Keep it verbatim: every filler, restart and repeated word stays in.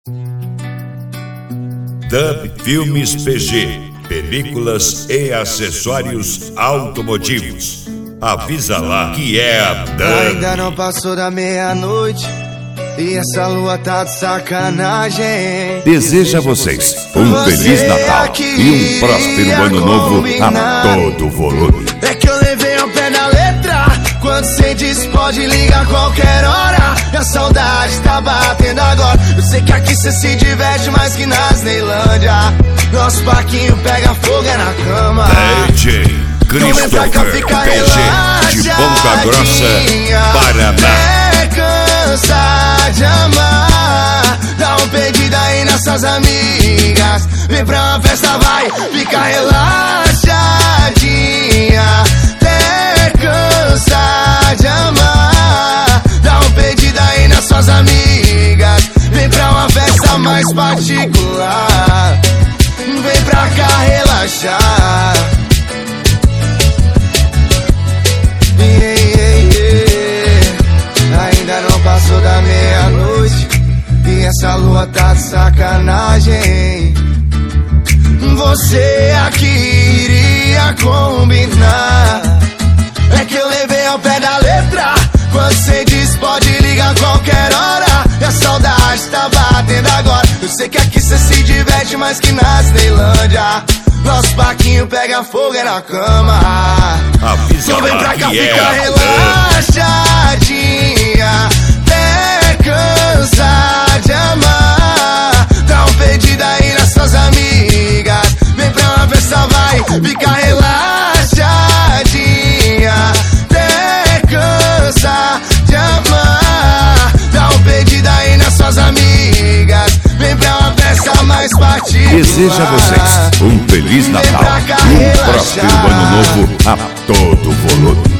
Dub Filmes P G, películas e acessórios automotivos. Avisa lá que é a Dub. Ainda não passou da meia-noite e essa lua tá de sacanagem. Deseja a vocês um Feliz Natal e um próspero Ano Novo a todo volume. É que eu levei ao pé da letra. Quando cê diz pode ligar qualquer hora, e a saudade tá batendo agora. Eu sei que aqui cê se diverte mais que na Neilândia. Nosso parquinho pega fogo é na cama. D J Christopher P G de Ponta Grossa, Paraná. É cansar de amar. Dá um pedido aí nessas amigas. Vem pra uma festa, vai, fica relaxadinha. Até cansar de amar. Dá um pedido aí nas suas amigas. Vem pra uma festa mais particular. Vem pra cá relaxar. Yeah, yeah, yeah. Ainda não passou da meia-noite e essa lua tá de sacanagem. Você aqui iria combinar. É que eu levei ao pé da letra. Quando cê diz pode ligar qualquer hora, e a saudade tá batendo agora. Eu sei que aqui cê se diverte mais que na Neilândia. Nosso parquinho pega fogo é na cama. Avisa então vem pra lá cá, que fica é relaxadinha. Até cansar de amar. Dá um pedido aí nas suas amigas. Vem pra uma festa, vai, fica relaxadinha. Até cansar de amar. Dá um pedido aí nas suas amigas. Vem pra uma festa mais particular. Deseja a vocês um Feliz Natal e um próspero Ano Novo a todo volume.